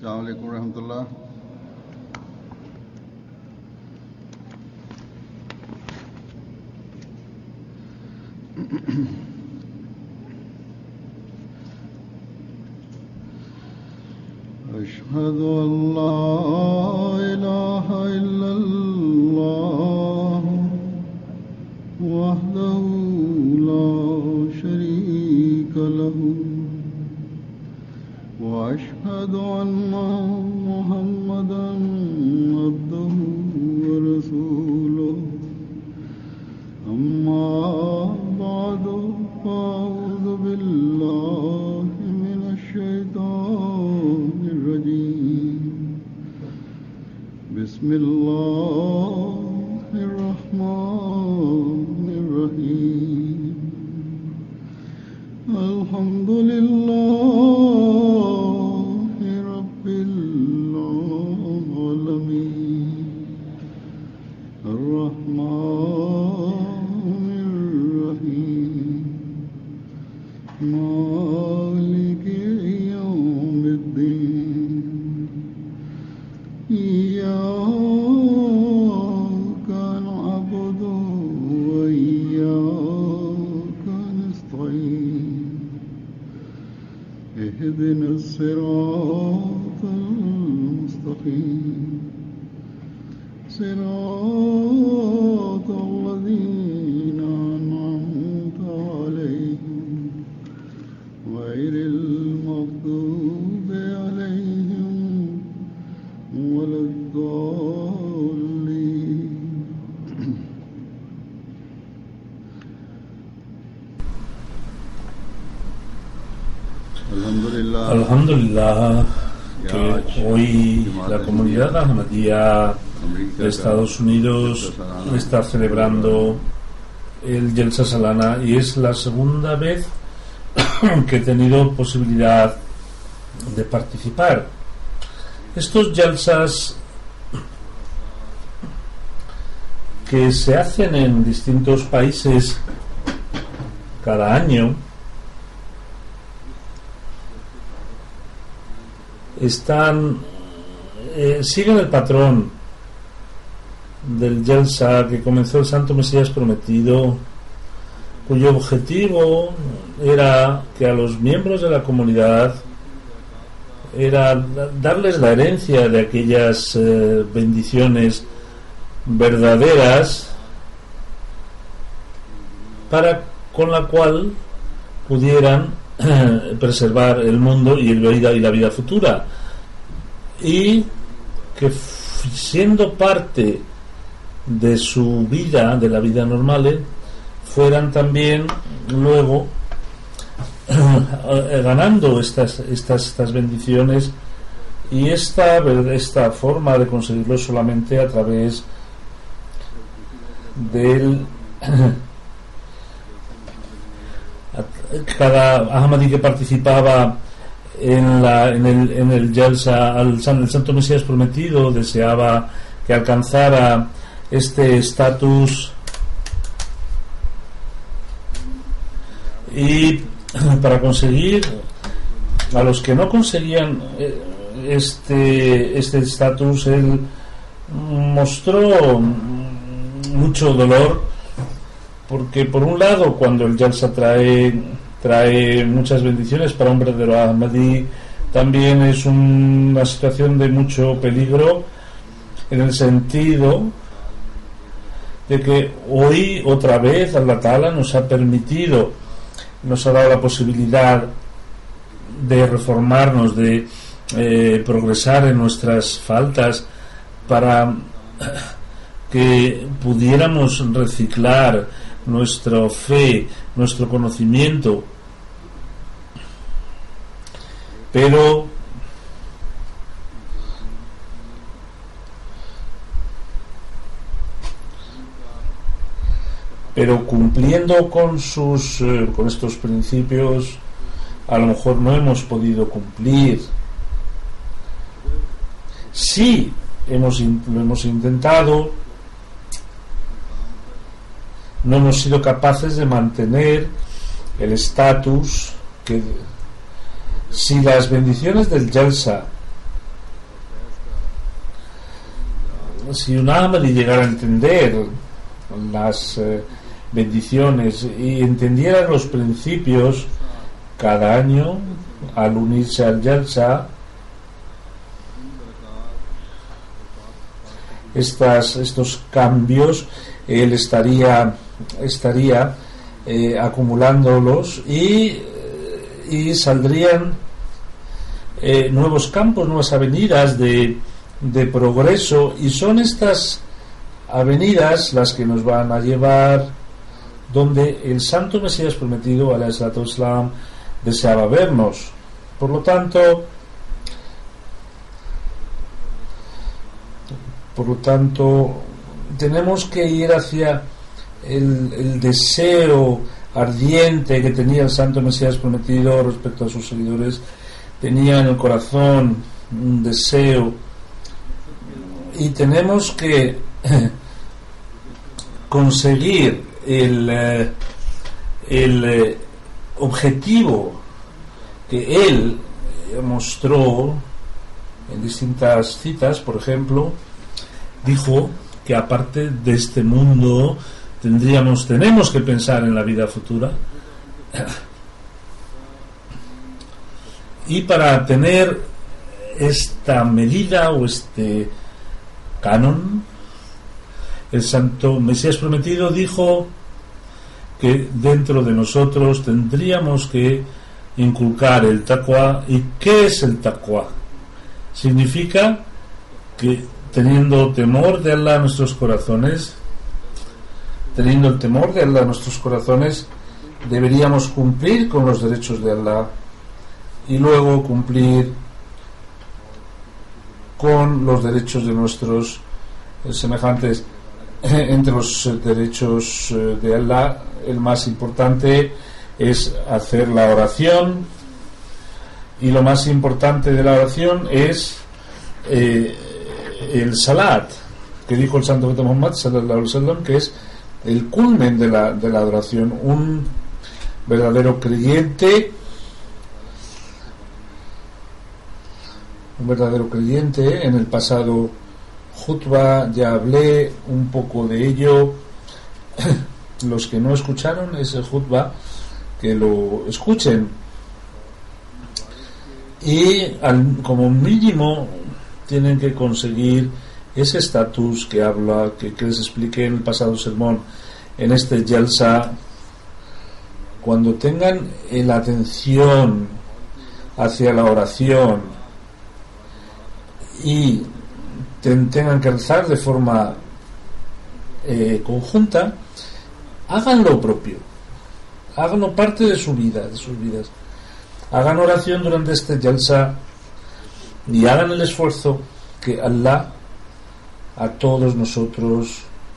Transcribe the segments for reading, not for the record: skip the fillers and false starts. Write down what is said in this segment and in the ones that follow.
अस्सलाम वालेकुम रहमतुल्लाह। अशहदु अल्ला इलाहा इल्लल्लाह वहदहु ला शरीका लहु वअशहदु अन्ना मुहम्मदन अब्दुहु व रसूलुहु अम्मा बअदु फ़अऊज़ु बिल्लाहि मिनश शैतानिर रजीम। बिस्मिल्लाहिर रहमानिर रहीम। अल्हम्दुलिल्लाहि रब्बिल आलमीन अर्रहमानिर रहीम मालिकि यौमिद्दीन इय्याका नअबुदु व इय्याका नस्तईन इहदिनस सिरातल मुस्तक़ीम सिरातल लज़ीना अनअमता अलैहिम गैरिल मग़दूबि अलैहिम वलद्दाल्लीन। Alhamdulillah, que hoy la comunidad Ahmadía de Estados Unidos está celebrando el Jalsa Salana y es la segunda vez que he tenido posibilidad de participar. Estos Jalsas que se hacen en distintos países cada año siguen el patrón del Jalsa que comenzó el Santo Mesías Prometido, cuyo objetivo era que a los miembros de la comunidad era darles la herencia de aquellas bendiciones verdaderas con la cual pudieran preservar el mundo y la vida futura, y que siendo parte de su vida, de la vida normal, fueran también luego ganando estas bendiciones, y esta forma de conseguirlo solamente a través del cada Ahmadi que participaba en el Jalsa el Santo Mesías Prometido deseaba que alcanzara este estatus, y para conseguir, a los que no conseguían este estatus, él mostró mucho dolor, porque por un lado, cuando el Jalsa trae muchas bendiciones para un verdadero Ahmadi, también es una situación de mucho peligro, en el sentido de que hoy otra vez Allah Ta'ala nos ha dado la posibilidad de reformarnos, de progresar en nuestras faltas, para que pudiéramos reciclar nuestra fe, nuestro conocimiento, pero cumpliendo con estos principios, a lo mejor no hemos podido cumplir. Sí, lo hemos intentado, no hemos sido capaces de mantener el estatus que, si las bendiciones del Jalsa si un Ahmadi llegara a entender las bendiciones y entendiera los principios, cada año al unirse al Jalsa, estos cambios, él estaría acumulándolos y saldrían nuevos campos, nuevas avenidas de progreso, y son estas avenidas las que nos van a llevar donde el Santo Mesías prometido, alayhi salatu wassalam, deseaba vernos. Por lo tanto tenemos que ir hacia el deseo ardiente que tenía el Santo Mesías prometido respecto a sus seguidores. Tenía en el corazón un deseo, y tenemos que conseguir el objetivo que él mostró en distintas citas. Por ejemplo, dijo que aparte de este mundo tenemos que pensar en la vida futura, y para tener esta medida o este canon, el Santo Mesías prometido dijo que dentro de nosotros tendríamos que inculcar el taqwa. ¿Y qué es el taqwa? Significa que teniendo temor de Allah en nuestros corazones, deberíamos cumplir con los derechos de Allah y luego cumplir con los derechos de nuestros semejantes. Entre los derechos de Allah, el más importante es hacer la oración, y lo más importante de la oración es el salat, que dijo el Santo Profeta Muhammad sallallahu alaihi wasallam, que es el culmen de la adoración. Un verdadero creyente en el pasado Jutba ya hablé un poco de ello. Los que no escucharon ese Jutba, que lo escuchen, y como mínimo tienen que conseguir ese estatus que les expliqué en el pasado sermón. En este Jalsa, cuando tengan la atención hacia la oración y tengan que rezar de forma conjunta, hagan lo propio, háganlo parte de su vida, de sus vidas. Hagan oración durante este Jalsa y hagan el esfuerzo que Allah a todos nosotros,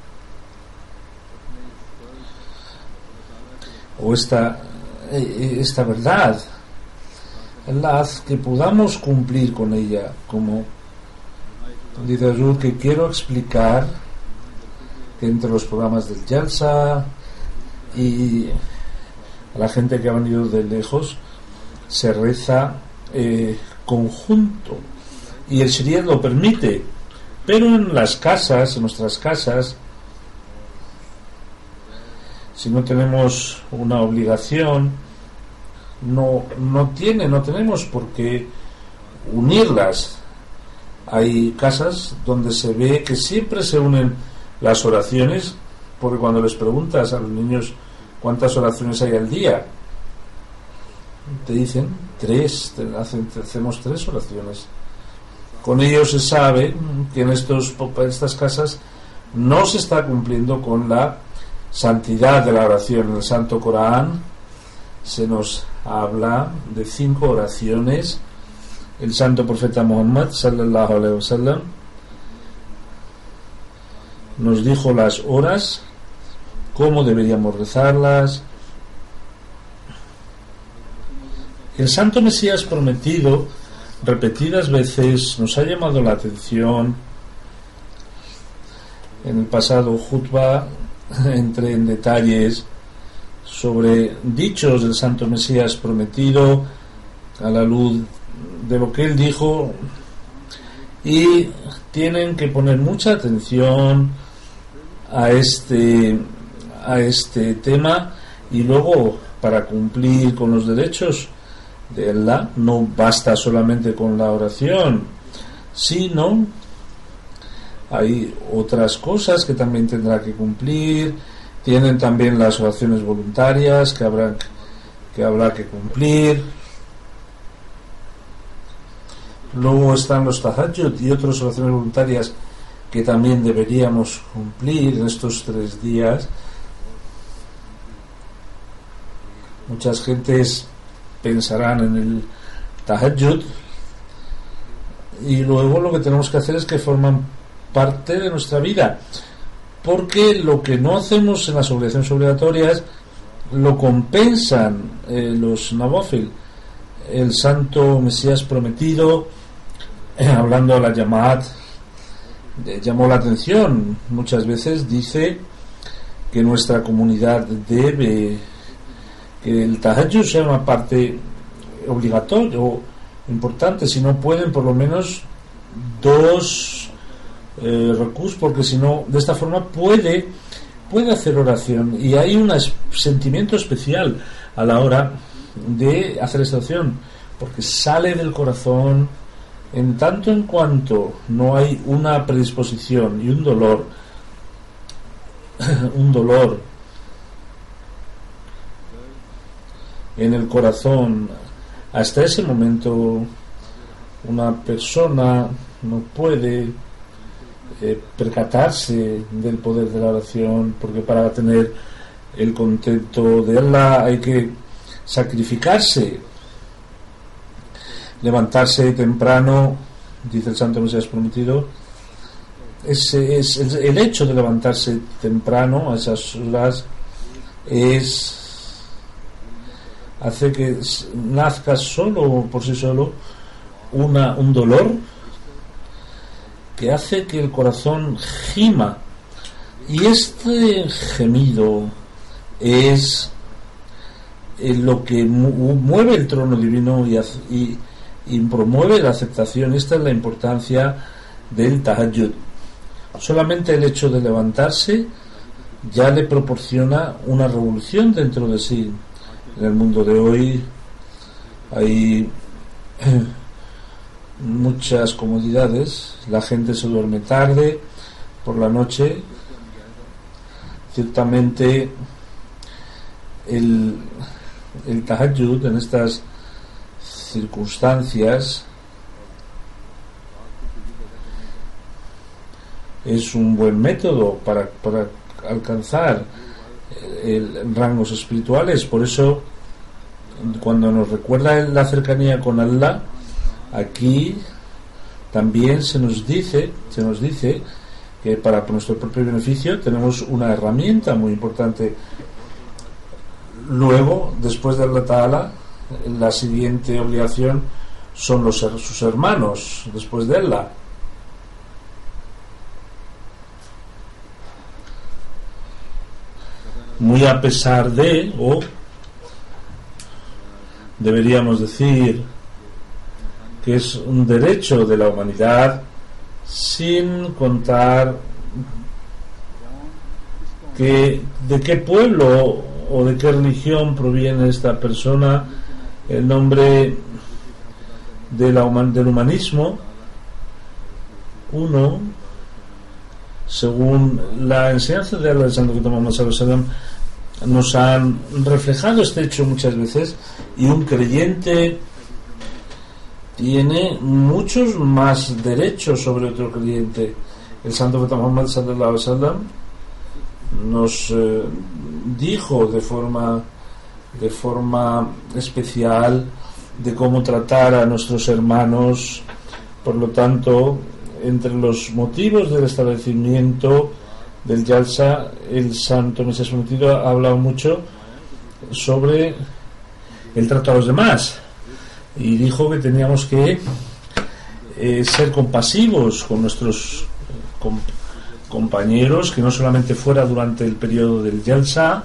o esta verdad, Allah hace que podamos cumplir con ella. Como dice Azul, que quiero explicar que entre los programas del Jalsa y a la gente que ha venido de lejos se reza conjunto, y el Shariat lo permite, pero en nuestras casas, si no tenemos una obligación, no tenemos por qué unirlas. Hay casas donde se ve que siempre se unen las oraciones, porque cuando les preguntas a los niños cuántas oraciones hay al día, te dicen 3, hacemos 3 oraciones. Con ello se sabe que en estas casas no se está cumpliendo con la santidad de la oración. En el Santo Corán se nos habla de 5 oraciones. El Santo Profeta Muhammad sallallahu alaihi wasallam nos dijo las horas, cómo deberíamos rezarlas. El Santo Mesías prometido repetidas veces nos ha llamado la atención. En el pasado Jutba entré en detalles sobre dichos del Santo Mesías prometido a la luz de lo que él dijo, y tienen que poner mucha atención a este tema. Y luego, para cumplir con los derechos de Allah, no basta solamente con la oración, sino hay otras cosas que también tendrá que cumplir. Tienen también las oraciones voluntarias que habrá que cumplir. Luego están los tahajjud y otras oraciones voluntarias que también deberíamos cumplir en estos 3 días. Muchas gentes pensarán en el tahajjud y luego lo que tenemos que hacer es que forman parte de nuestra vida, porque lo que no hacemos en las obligaciones obligatorias lo compensan los nawafil. El santo Mesías prometido, hablando a la Jamaat, llamó la atención. Muchas veces dice que nuestra comunidad debe que el tahajjud sea una parte obligatoria o importante, si no pueden por lo menos 2 recursos, porque si no, de esta forma puede hacer oración, y hay un sentimiento especial a la hora de hacer esta oración, porque sale del corazón, en tanto en cuanto no hay una predisposición y un dolor en el corazón. Hasta ese momento una persona no puede percatarse del poder de la oración, porque para tener el contento de Allah hay que sacrificarse, levantarse temprano, dice el santo Mesías prometido. Ese es el hecho de levantarse temprano a esas horas, hace que nazca solo por sí solo un dolor que hace que el corazón gima, y este gemido es lo que mueve el trono divino y promueve la aceptación. Esta es la importancia del tahajjud. Solamente el hecho de levantarse ya le proporciona una revolución dentro de sí. En el mundo de hoy hay muchas comodidades, la gente se duerme tarde por la noche. Ciertamente el tahajjud en estas circunstancias es un buen método para alcanzar rangos espirituales. Por eso, cuando nos recuerda la cercanía con Allah, aquí también se nos dice que para nuestro propio beneficio tenemos una herramienta muy importante. Luego, después de Allah Ta'ala, la siguiente obligación son sus hermanos, después de Allah. Muy a pesar de, o deberíamos decir que es un derecho de la humanidad, sin contar de qué pueblo o de qué religión proviene esta persona. El nombre del humanismo, uno, según la enseñanza de Allah del Santo Muhammad sallallahu alaihi wasallam, nos han reflejado este hecho muchas veces, y un creyente tiene muchos más derechos sobre otro creyente. El Santo Muhammad sallallahu alaihi wasallam nos dijo de forma especial de cómo tratar a nuestros hermanos. Por lo tanto, entre los motivos del establecimiento del Jalsa, el Santo Mesías prometido ha hablado mucho sobre el trato a los demás, y dijo que teníamos que ser compasivos con nuestros compañeros, que no solamente fuera durante el periodo del Jalsa,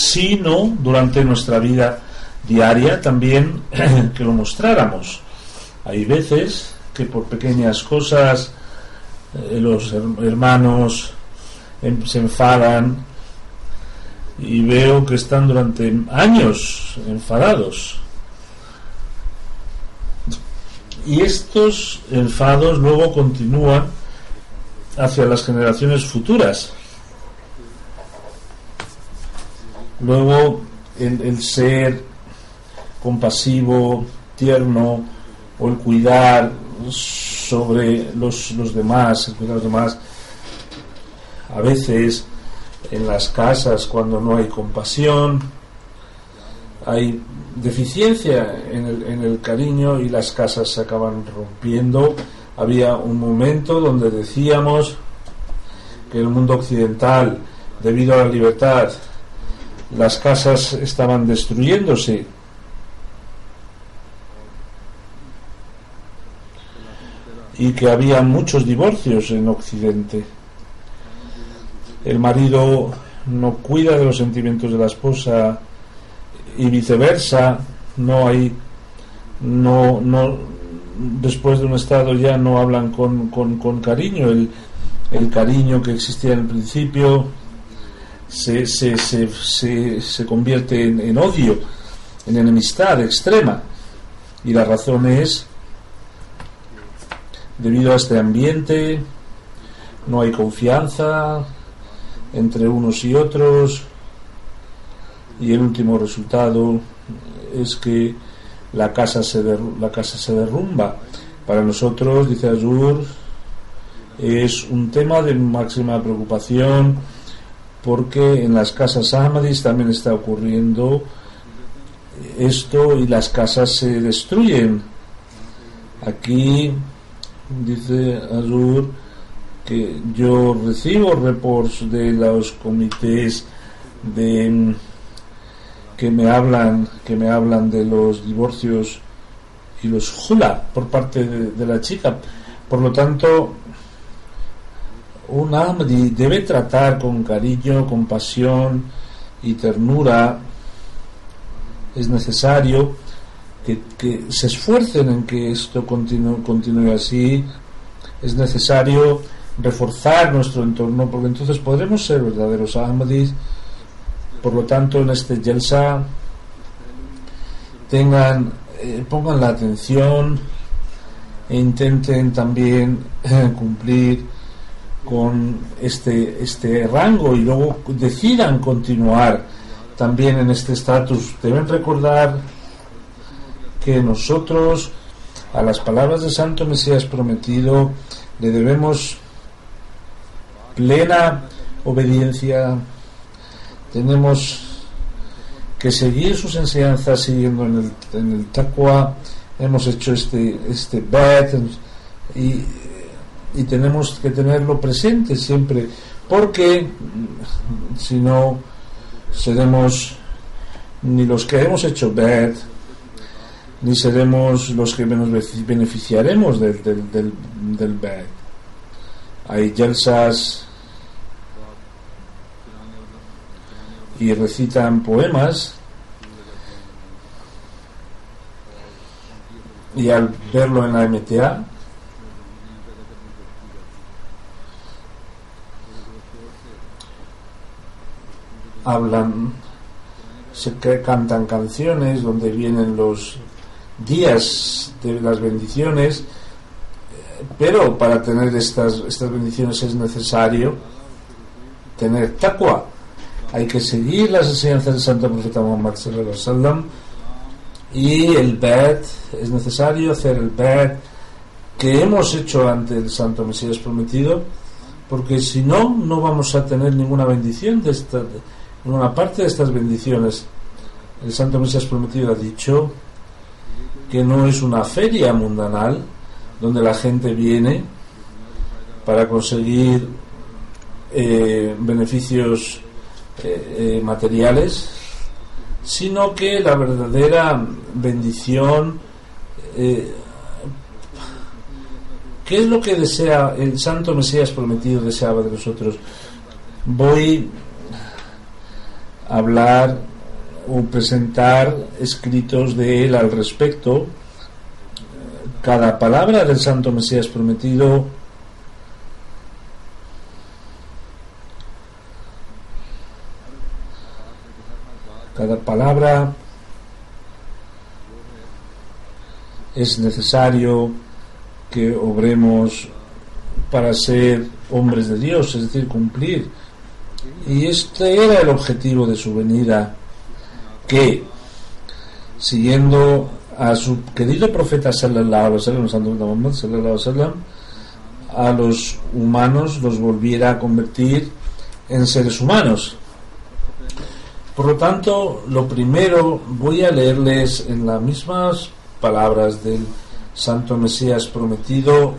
sino durante nuestra vida diaria también, que lo mostráramos. Hay veces que por pequeñas cosas los hermanos se enfadan, y veo que están durante años enfadados, y estos enfados luego continúan hacia las generaciones futuras. Luego el ser compasivo, tierno, o el cuidar sobre los demás, el cuidar de los demás, a veces en las casas, cuando no hay compasión, hay deficiencia en el cariño, y las casas se acaban rompiendo. Había un momento donde decíamos que en el mundo occidental, debido a la libertad, las casas estaban destruyéndose, y que había muchos divorcios en Occidente. El marido no cuida de los sentimientos de la esposa, y viceversa. Después de un estado ya no hablan con cariño. El cariño que existía en el principio se convierte en odio, en enemistad extrema, y la razón es debido a este ambiente. No hay confianza entre unos y otros, y el último resultado es que la casa se derrumba. Para nosotros, dice Azur, es un tema de máxima preocupación, porque en las casas Ahmadis también está ocurriendo esto, y las casas se destruyen. Aquí dice Azur que yo recibo reports de los comités que me hablan de los divorcios y los hula por parte de la chica. Por lo tanto, un Ahmadi debe tratar con cariño, compasión y ternura. Es necesario que se esfuercen en que esto continúe así. Es necesario reforzar nuestro entorno, porque entonces podremos ser verdaderos Ahmadis. Por lo tanto, en este Jalsa pongan la atención e intenten también cumplir con este rango, y luego decidan continuar también en este estatus. Deben recordar que nosotros a las palabras del Santo Mesías prometido le debemos plena obediencia. Tenemos que seguir sus enseñanzas siguiendo en el taqwa. Hemos hecho este bet, y tenemos que tenerlo presente siempre, porque si no seremos ni los que hemos hecho bet, ni seremos los que nos beneficiaremos del bet. Hay jalsas y recitan poemas, y al verlo en la MTA cantan canciones donde vienen los días de las bendiciones, pero para tener estas bendiciones es necesario tener taqwa. Hay que seguir las enseñanzas del Santo Profeta Muhammad sallallahu alaihi wasallam, y el bet, es necesario hacer el bet que hemos hecho ante el Santo Mesías prometido, porque si no, no vamos a tener ninguna bendición ninguna parte de estas bendiciones. El Santo Mesías prometido ha dicho que no es una feria mundanal donde la gente viene para conseguir beneficios materiales, sino que la verdadera bendición, ¿qué es lo que desea el Santo Mesías prometido deseaba de nosotros? Voy a hablar o presentar escritos de él al respecto. cada palabra del Santo Mesías prometido cada palabra es necesario que obremos para ser hombres de Dios, es decir, cumplir. Y este era el objetivo de su venida, que siguiendo a su querido profeta sallallahu alaihi wasallam, Santo Muhammad sallallahu alaihi wasallam, a los humanos los volviera a convertir en seres humanos. Por lo tanto, lo primero voy a leerles en las mismas palabras del Santo Mesías prometido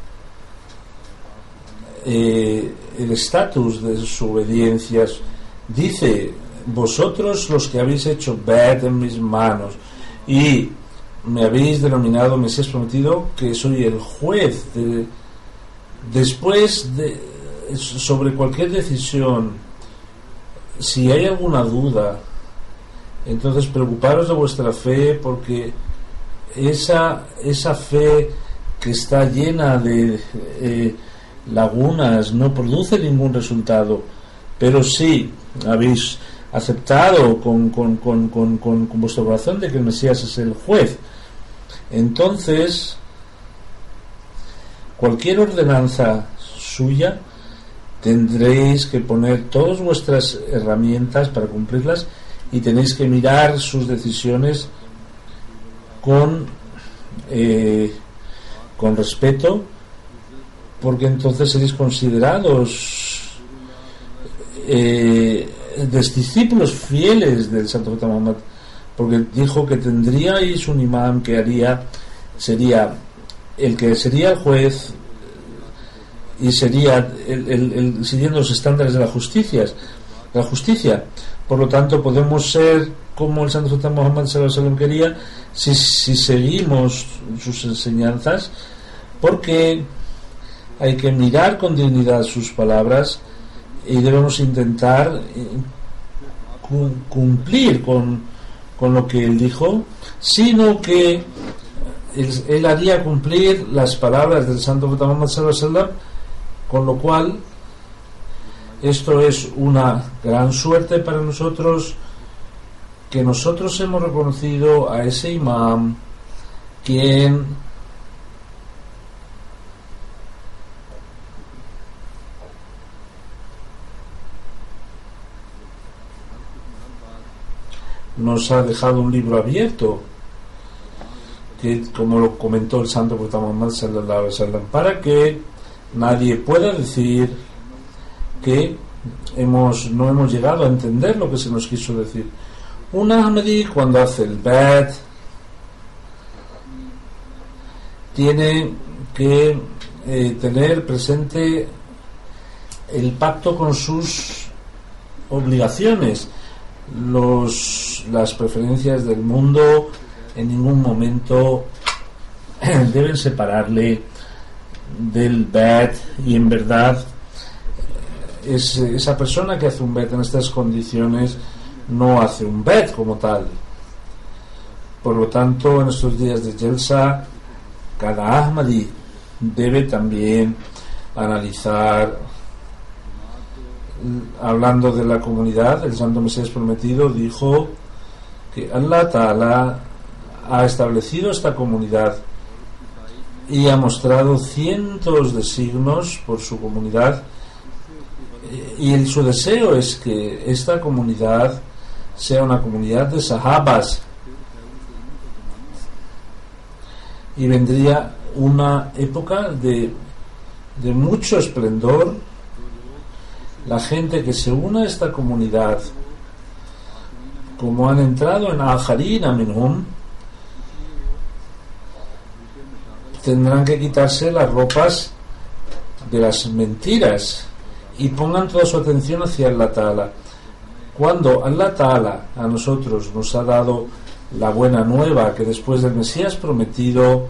el estatus de sus obediencias. Dice: vosotros los que habéis hecho bet en mis manos y me habéis denominado Mesías prometido, que soy el juez después de sobre cualquier decisión. Si hay alguna duda, entonces preocuparos de vuestra fe, porque esa fe que está llena de lagunas no produce ningún resultado. Pero si habéis aceptado con vuestro corazón de que el Mesías es el juez, entonces cualquier ordenanza suya tendréis que poner todas vuestras herramientas para cumplirlas, y tenéis que mirar sus decisiones con respeto, porque entonces seréis considerados discípulos fieles del Santo Profeta Muhammad, porque dijo que tendríais un imán que sería el juez, y sería el siguiendo los estándares de la justicia. Por lo tanto, podemos ser como el Santo Profeta Muhammad sallallahu alaihi wasallam quería si seguimos sus enseñanzas, porque hay que mirar con dignidad sus palabras y debemos intentar cumplir con lo que él dijo, sino que él haría cumplir las palabras del Santo Profeta Muhammad sallallahu alaihi wasallam, con lo cual esto es una gran suerte para nosotros, que nosotros hemos reconocido a ese imam quien nos ha dejado un libro abierto, que, como lo comentó el Santo Profeta Muhammad sallallahu alaihi wasallam, para que nadie pueda decir que no hemos llegado a entender lo que se nos quiso decir. Un Ahmadi, cuando hace el bet, tiene que tener presente el pacto con sus obligaciones. Las preferencias del mundo en ningún momento deben separarle del bet, y en verdad esa persona que hace un bet en estas condiciones no hace un bet como tal. Por lo tanto, en estos días de Jelsa, cada Ahmadi debe también analizar. Hablando de la comunidad, el Santo Mesías prometido dijo que Allah Ta'ala ha establecido esta comunidad y ha mostrado cientos de signos por su comunidad, y su deseo es que esta comunidad sea una comunidad de sahabas, y vendría una época de mucho esplendor. La gente que se una a esta comunidad, como han entrado en Ajarina Minhum, tendrán que quitarse las ropas de las mentiras y pongan toda su atención hacia Allah Ta'ala. Cuando Allah Ta'ala a nosotros nos ha dado la buena nueva, que después del Mesías prometido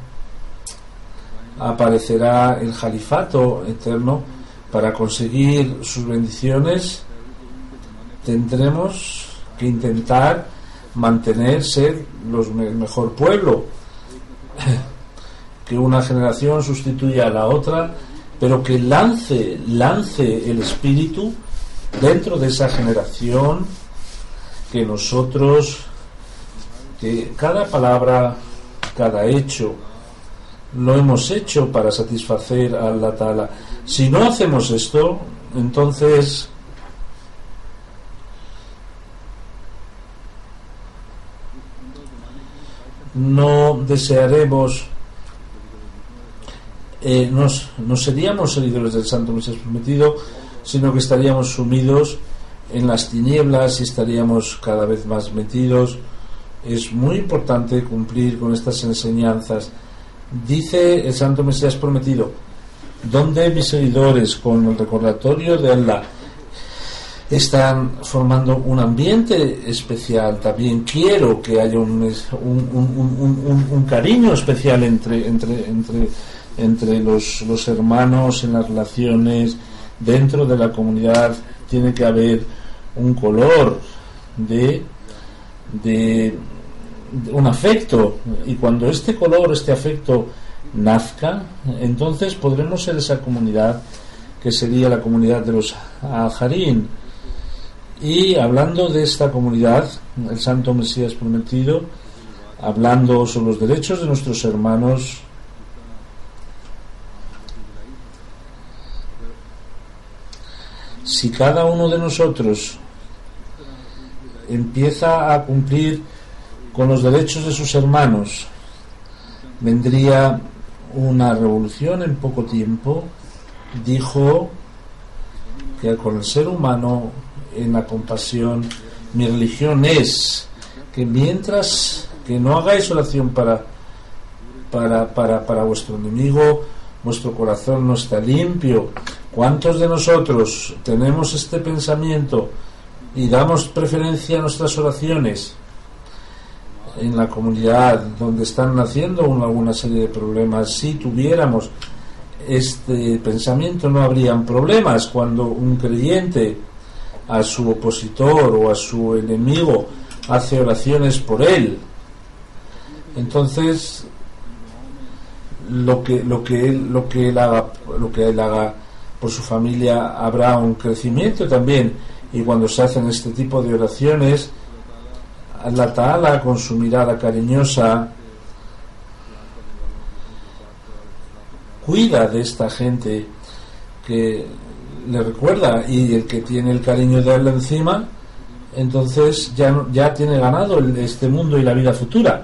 aparecerá el Jalifato eterno para conseguir sus bendiciones, tendremos que intentar ser el mejor pueblo. que una generación sustituya a la otra, pero que lance el espíritu dentro de esa generación, que nosotros, que cada palabra, cada hecho, lo hemos hecho para satisfacer a Allah Ta'ala. Si no hacemos esto, entonces no desearemos, no seríamos seguidores del Santo Mesías prometido, sino que estaríamos sumidos en las tinieblas y estaríamos cada vez más metidos. Es muy importante cumplir con estas enseñanzas. Dice el Santo Mesías prometido: donde mis seguidores, con el recordatorio de Allah, están formando un ambiente especial, también quiero que haya un cariño especial entre los hermanos, en las relaciones dentro de la comunidad. Tiene que haber un color de un afecto, y cuando este color, este afecto nazca, entonces podremos ser esa comunidad que sería la comunidad de los Ajarín. Y hablando de esta comunidad, el Santo Mesías prometido, hablando sobre los derechos de nuestros hermanos, si cada uno de nosotros empieza a cumplir con los derechos de sus hermanos, vendría una revolución en poco tiempo. Dijo que con el ser humano, en la compasión, mi religión es que mientras que no hagáis oración para vuestro enemigo, vuestro corazón no está limpio. ¿Cuántos de nosotros tenemos este pensamiento y damos preferencia a nuestras oraciones? En la comunidad donde están naciendo alguna serie de problemas, si tuviéramos este pensamiento no habrían problemas. Cuando un creyente a su opositor o a su enemigo hace oraciones por él, entonces lo que él haga por su familia, habrá un crecimiento también. Y cuando se hacen este tipo de oraciones, Allah Ta'ala, con su mirada cariñosa, cuida de esta gente que le recuerda, y el que tiene el cariño de Allah encima, entonces ya tiene ganado este mundo y la vida futura.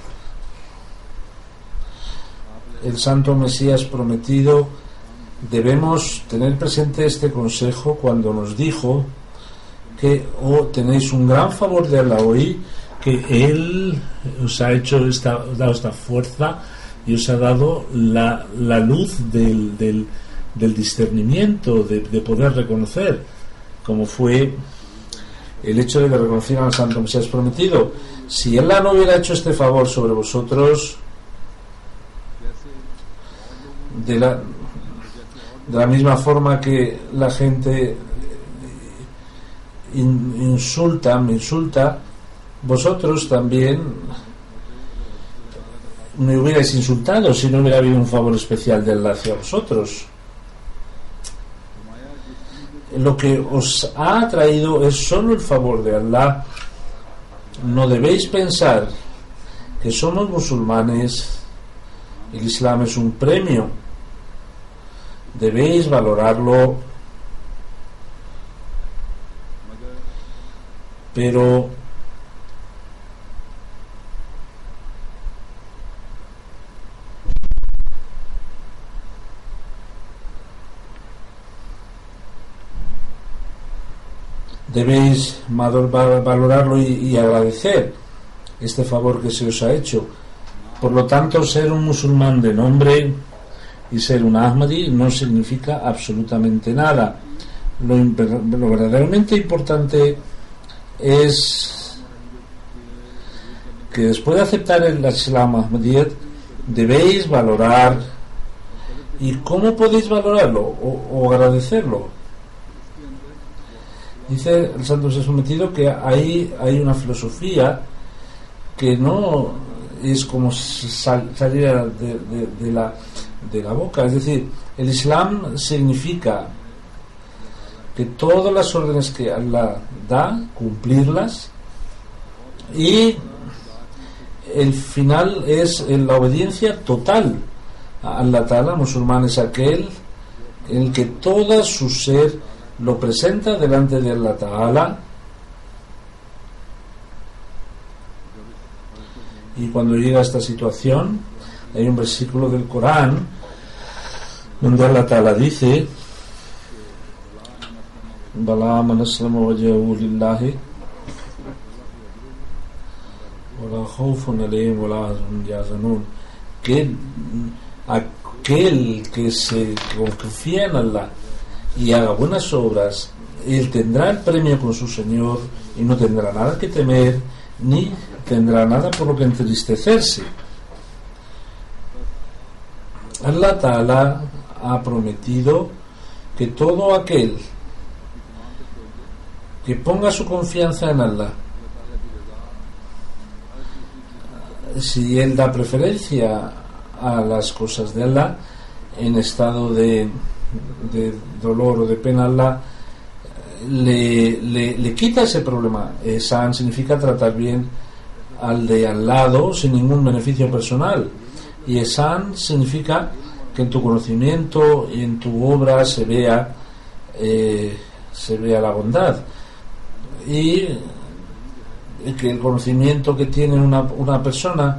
El Santo Mesías prometido, debemos tener presente este consejo cuando nos dijo que tenéis un gran favor de Allah hoy, que Él os ha dado esta fuerza y os ha dado la luz del discernimiento, de poder reconocer, como fue el hecho de que reconocieran al Santo Mesías prometido. Si Él no hubiera hecho este favor sobre vosotros, de la misma forma que la gente me insulta, vosotros también me hubierais insultado si no hubiera habido un favor especial de Allah hacia vosotros. Lo que os ha traído es solo el favor de Allah. No debéis pensar que somos musulmanes. El Islam es un premio. Debéis valorarlo, pero debéis valorarlo y agradecer este favor que se os ha hecho. Por lo tanto, ser un musulmán de nombre y ser un Ahmadi no significa absolutamente nada. Lo verdaderamente importante es que después de aceptar el Islam Ahmadiyyat debéis valorar. ¿Y cómo podéis valorarlo o agradecerlo? Dice el Santo Mesías prometido que hay una filosofía que no es como saliera de la boca. Es decir, el Islam significa que todas las órdenes que Allah da, cumplirlas, y el final es la obediencia total a Allah Ta'ala. Musulmán es aquel en el que todo su ser lo presenta delante de Allah Ta'ala, y cuando llega a esta situación hay un versículo del Corán donde Allah Ta'ala dice: Bala man aslama wajhahu lillahi wala khawfun alayhim wala hum yahzanun, que aquel que se confía en Allah y haga buenas obras, él tendrá el premio con su Señor y no tendrá nada que temer ni tendrá nada por lo que entristecerse. Allah Ta'ala ha prometido que todo aquel que ponga su confianza en Allah, si él da preferencia a las cosas de Allah en estado de dolor o de pena, Allah le quita ese problema. Ihsan significa tratar bien al de al lado sin ningún beneficio personal, y ihsan significa que en tu conocimiento y en tu obra se vea la bondad, y que el conocimiento que tiene una persona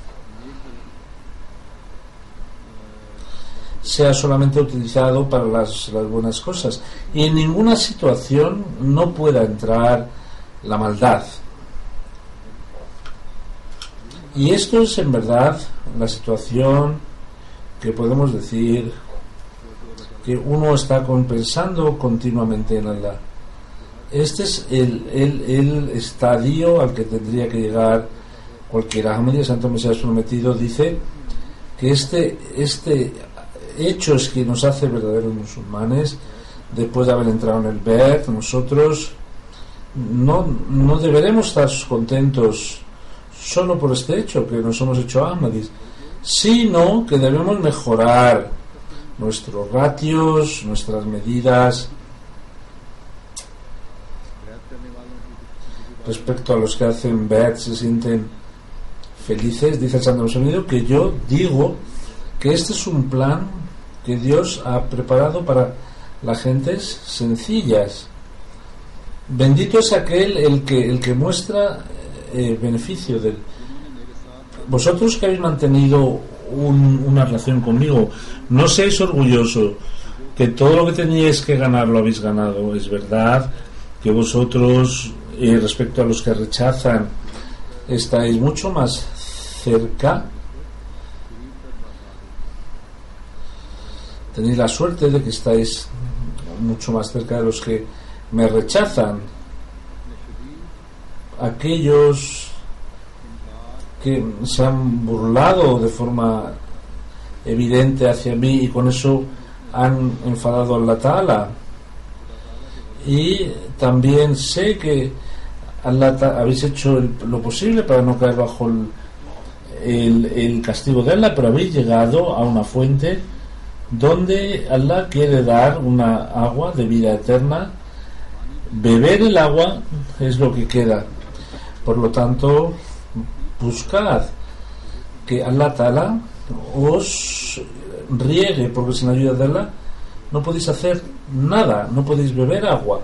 sea solamente utilizado para las buenas cosas, y en ninguna situación no pueda entrar la maldad. Y esto es en verdad la situación que podemos decir que uno está pensando continuamente en Allah. Este es el estadio al que tendría que llegar cualquier Ahmadi. Santo Mesías Prometido dice que este hecho es que nos hace verdaderos musulmanes. Después de haber entrado en el Beth, nosotros no deberemos estar contentos solo por este hecho, que nos hemos hecho Ahmadis, sino que debemos mejorar nuestros ratios, nuestras medidas respecto a los que hacen Beth, se sienten felices. Dice el Santo Mesías que yo digo que este es un plan que Dios ha preparado para las gentes sencillas. Bendito es aquel el que muestra beneficio de vosotros, que habéis mantenido una relación conmigo. No seáis orgullosos, que todo lo que teníais que ganar lo habéis ganado. Es verdad que vosotros, respecto a los que rechazan, estáis mucho más cerca. Tenéis la suerte de que estáis mucho más cerca de los que me rechazan. Aquellos que se han burlado de forma evidente hacia mí y con eso han enfadado a Allah Ta'ala. Y también sé que habéis hecho lo posible para no caer bajo el castigo de Allah, pero habéis llegado a una fuente donde Allah quiere dar una agua de vida eterna. Beber el agua es lo que queda. Por lo tanto, buscad que Allah Ta'ala os riegue, porque sin ayuda de Allah no podéis hacer nada, no podéis beber agua.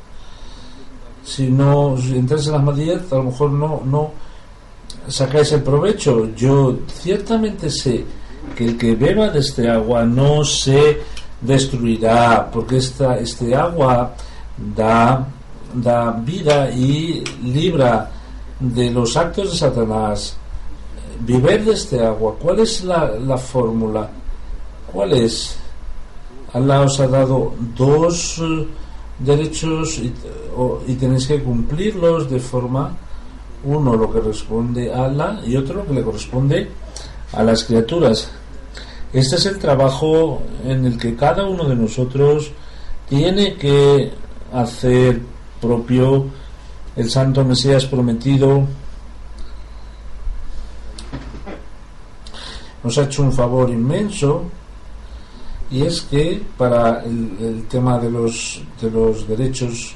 Si no entráis en las Ahmadiyyat, a lo mejor no sacáis el provecho. Yo ciertamente sé que el que beba de este agua no se destruirá, porque este agua da vida y libra de los actos de Satanás. Beber de este agua. ¿Cuál es la fórmula? ¿Cuál es? Allah os ha dado dos derechos y tenéis que cumplirlos de forma, uno lo que responde a Allah y otro lo que le corresponde a las criaturas. Este es el trabajo en el que cada uno de nosotros tiene que hacer propio. El Santo Mesías Prometido nos ha hecho un favor inmenso, y es que para el tema de los derechos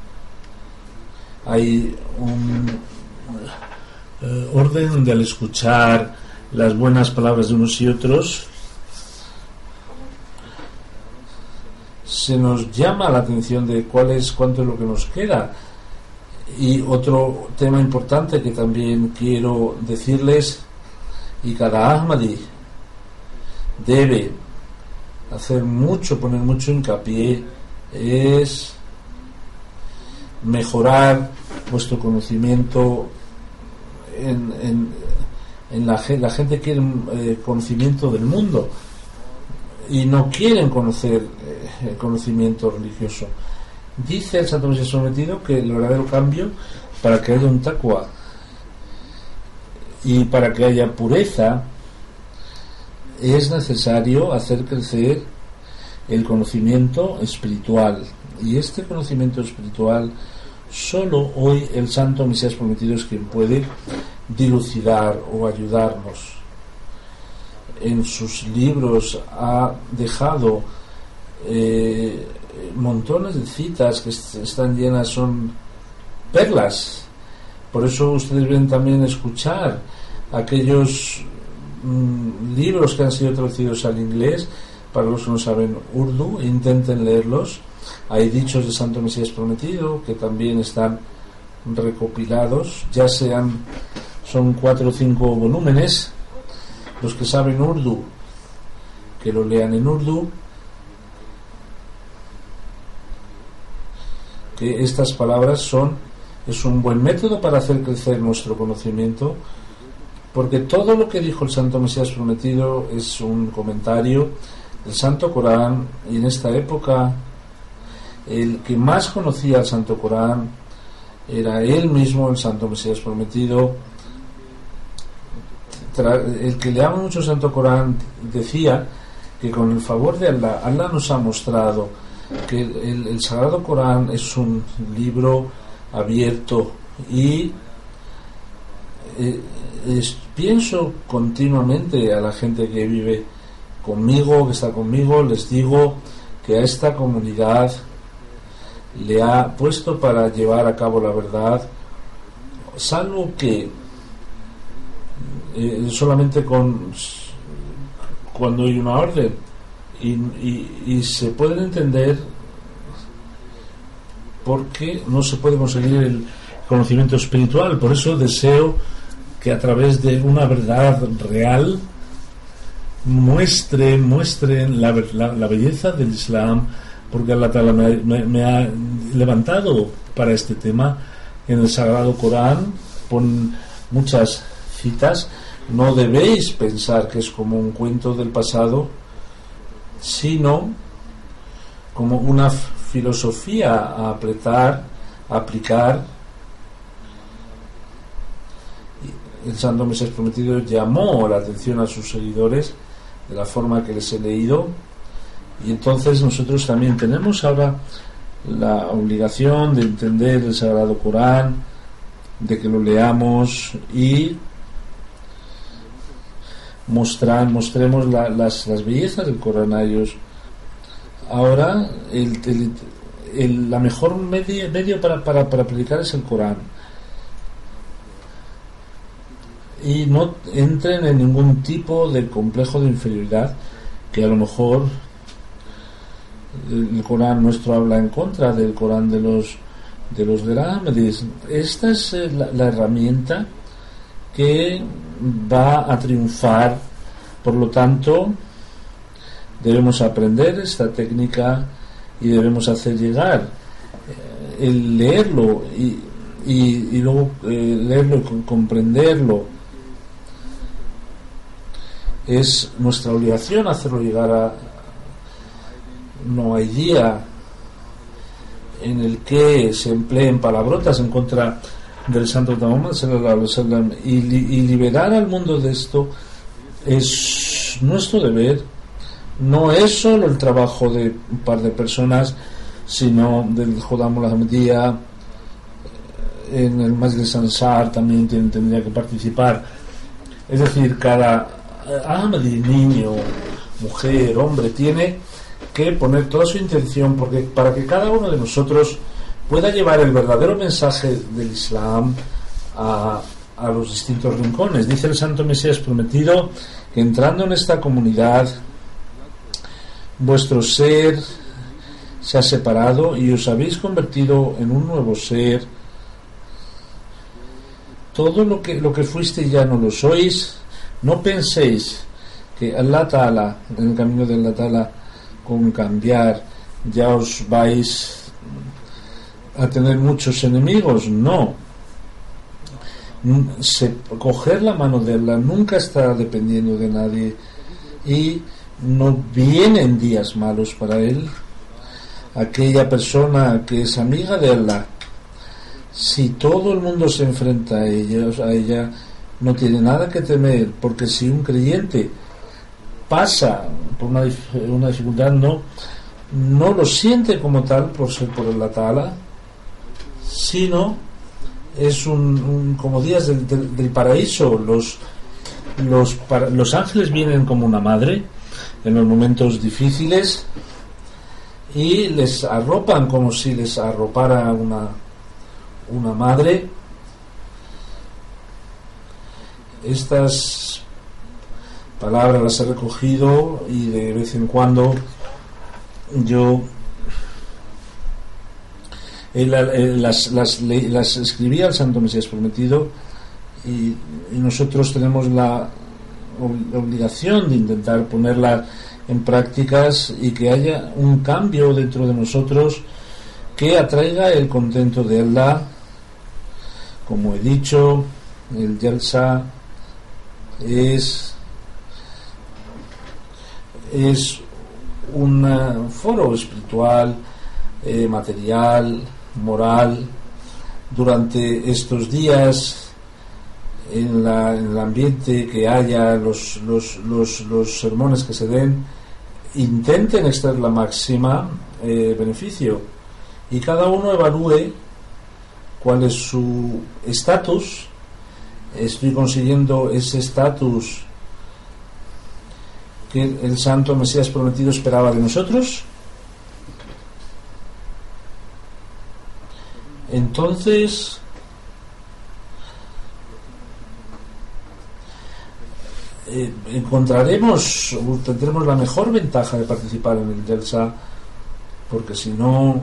hay un orden donde, al escuchar las buenas palabras de unos y otros, se nos llama la atención de cuánto es lo que nos queda. Y otro tema importante que también quiero decirles, y cada Ahmadi debe hacer mucho, poner mucho hincapié, es mejorar vuestro conocimiento en la gente quiere conocimiento del mundo y no quieren conocer el conocimiento religioso. Dice el Santo Mesías Prometido que el verdadero cambio, para que haya un taqwa y para que haya pureza, es necesario hacer crecer el conocimiento espiritual, y este conocimiento espiritual solo hoy el Santo Mesías Prometido es quien puede dilucidar o ayudarnos. En sus libros ha dejado montones de citas que están llenas, son perlas. Por eso ustedes ven también escuchar aquellos libros que han sido traducidos al inglés. Para los que no saben urdu, intenten leerlos. Hay dichos de Santo Mesías Prometido que también están recopilados, son 4 o 5 volúmenes. Los que saben urdu, que lo lean en urdu, que estas palabras es un buen método para hacer crecer nuestro conocimiento, porque todo lo que dijo el Santo Mesías Prometido es un comentario del Santo Corán, y en esta época el que más conocía el Santo Corán era él mismo, el Santo Mesías Prometido. El que leaba mucho el Santo Corán decía que con el favor de Allah nos ha mostrado que el Sagrado Corán es un libro abierto, y pienso continuamente a la gente que vive conmigo, que está conmigo, les digo que a esta comunidad le ha puesto para llevar a cabo la verdad, salvo que solamente cuando hay una orden, y se pueden entender porque no se puede conseguir el conocimiento espiritual. Por eso deseo que a través de una verdad real muestren la belleza del Islam, porque Allah Ta'ala me ha levantado para este tema. En el Sagrado Corán pon muchas citas. No debéis pensar que es como un cuento del pasado, sino como una filosofía a aplicar. El Santo Mesías Prometido llamó la atención a sus seguidores de la forma que les he leído, y entonces nosotros también tenemos ahora la obligación de entender el Sagrado Corán, de que lo leamos y mostremos las bellezas del Corán a ellos. Ahora la mejor medio para predicar es el Corán, y no entren en ningún tipo de complejo de inferioridad, que a lo mejor el Corán nuestro habla en contra del Corán de los Ahmadis. Esta es la herramienta que va a triunfar. Por lo tanto, debemos aprender esta técnica y debemos hacer llegar el leerlo y luego leerlo y comprenderlo. Es nuestra obligación hacerlo llegar no hay día en el que se empleen palabrotas en contra del Santo Muhammad sallallahu alaihi wasallam, y liberar al mundo de esto es nuestro deber. No es solo el trabajo de un par de personas, sino del Jodam al-Ahmadiyya. En el Majlis Ansar también tendría que participar. Es decir, cada Ahmadi, niño, mujer, hombre, tiene que poner toda su intención porque para que cada uno de nosotros pueda llevar el verdadero mensaje del Islam a los distintos rincones. Dice el Santo Mesías prometido que entrando en esta comunidad vuestro ser se ha separado y os habéis convertido en un nuevo ser. Todo lo que fuiste ya no lo sois. No penséis que Allah Ta'ala, en el camino de Allah Ta'ala, con cambiar ya os vais a tener muchos enemigos. No. Coger la mano de Allah nunca está dependiendo de nadie y no vienen días malos para él. Aquella persona que es amiga de Allah, si todo el mundo se enfrenta a ella no tiene nada que temer, porque si un creyente pasa por una dificultad, no lo siente como tal por ser por Allah Ta'ala, sino es como días del paraíso. Los ángeles vienen como una madre en los momentos difíciles y les arropan como si les arropara una madre. Estas palabras las he recogido y de vez en cuando yo las escribía al Santo Mesías prometido y nosotros tenemos la obligación de intentar ponerlas en prácticas y que haya un cambio dentro de nosotros que atraiga el contento de Allah. Como he dicho, el Jalsa es un foro espiritual, material, moral. Durante estos días, en el ambiente que haya, los sermones que se den, intenten extraer la máxima beneficio y cada uno evalúe cuál es su estatus. ¿Estoy consiguiendo ese estatus que el Santo Mesías prometido esperaba de nosotros? Entonces tendremos la mejor ventaja de participar en el Jalsa, porque si no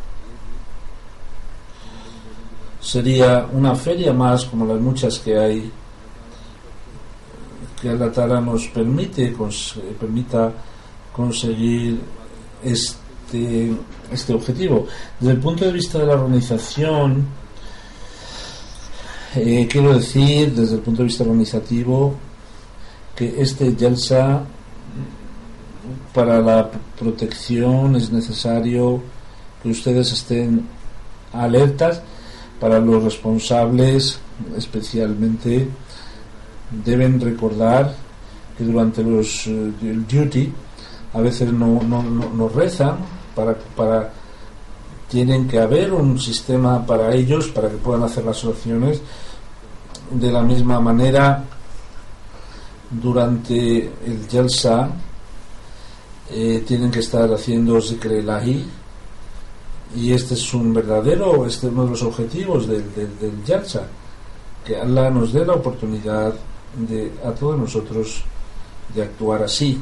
sería una feria más como las muchas que hay, que Allah Ta'ala nos permita conseguir este objetivo. Desde el punto de vista de la organización, quiero decir, desde el punto de vista organizativo, que este Jalsa, para la protección es necesario que ustedes estén alertas. Para los responsables especialmente deben recordar que durante el duty a veces no rezan, tienen que haber un sistema para ellos para que puedan hacer las oraciones. De la misma manera, durante el Jalsa tienen que estar haciendo Zikr Ilahi, y este es uno de los objetivos del Jalsa, que Allah nos dé la oportunidad a todos nosotros de actuar así.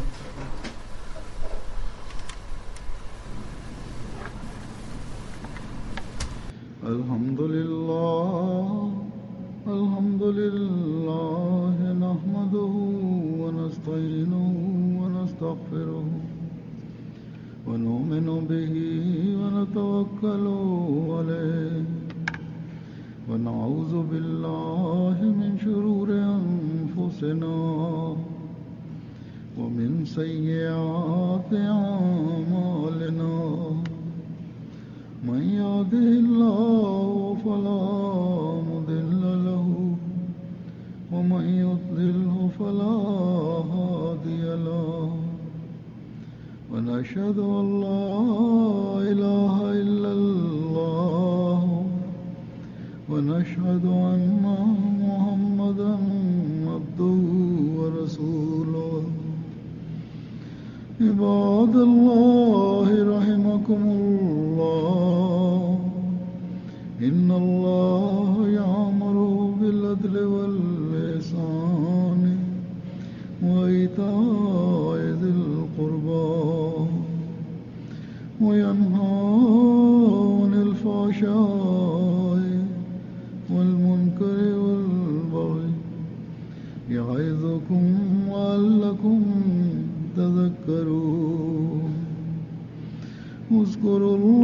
Alhamdulillah, nahmaduhu wa nasta'inuhu wa nastaghfiruh wa nu'minu bihi wa natawakkalu alayhi wa na'udhu billahi min shururi anfusina wa min sayyiati a'malina. من يهده الله فلا مضل له ومن يضلله فلا هادي له ونشهد أن لا إله إلا الله ونشهد أن محمدا عبده ورسوله ورسوله عباد الله رحمكم الله إن الله يأمر بالعدل والإحسان وإيتاء ذي القربى وينهى عن الفحشاء والمنكر والبغي يعظكم لعلكم تذكرون اذكروا الله